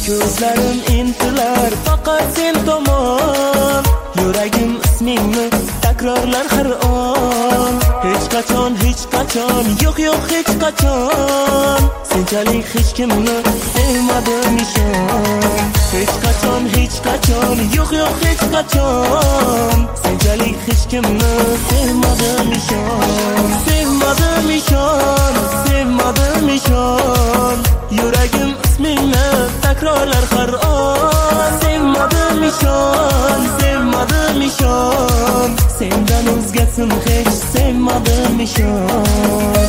Ko'zlarim intilar faqat sen tomon, yuragim ismingni takrorlar har on. Hech qachon yo'q hech qachon senchalik hech kimni sevmadim ishon. Hech qachon yo'q hech qachon senchalik hech kimni sevmadim ishon. Sevmadim ishon, yuragim ismingni takrorlar har on. Sevmadim ishon, sendan o'zgasin hech sevmadim ishon.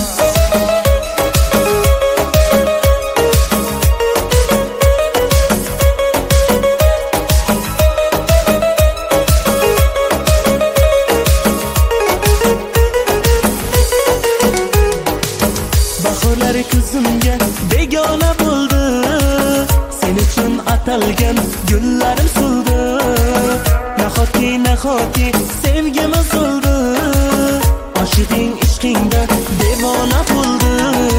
Bahorlar ko'zimga begona bo'ldi, sen uchun atalgan gullarim so'ldi. Nahotki sevgimiz o'ldi, oshiqing ishqingda devona bo'ldi.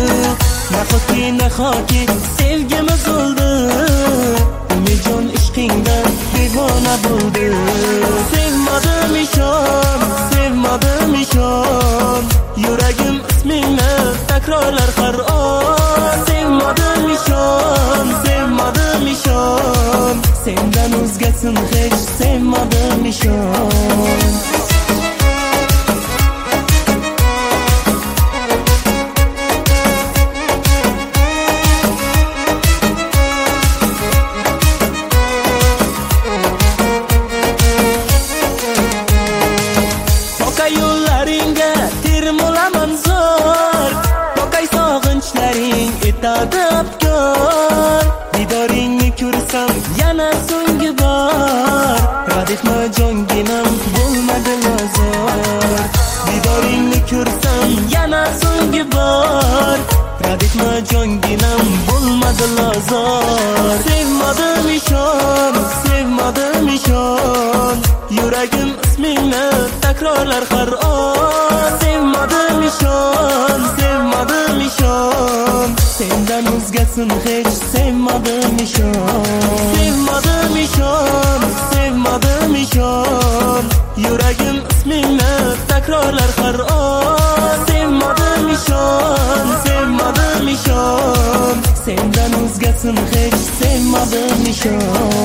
Nahotki sevgimiz o'ldi, umijon ishqingda devona bo'ldi. Sevmadim ishon, yuragim ismingni takrorlar har on. Sevmadim ishon, sendan o'zgasin hech sevmadim ishon. Tokay yo'llaringga termulaman zo'r, tokay sog'inchlaring etadi abgor. Didoringni ko'rsam yana so'nggi bor, rad etma jonginam bo'lmadi lozor. Didoringni ko'rsam yana so'nggi bor, rad etma jonginam bo'lmadi lozor. Sevmadim ishon, yuragim ismingni takrorlar har on. Sevmadim ishon, sendan o'zgasin hech sevmadim ishon. Sevmadim ishon, yuragim ismingni takrorlar har on. Sevmadim ishon, sendan o'zgasin hech sevmadim ishon.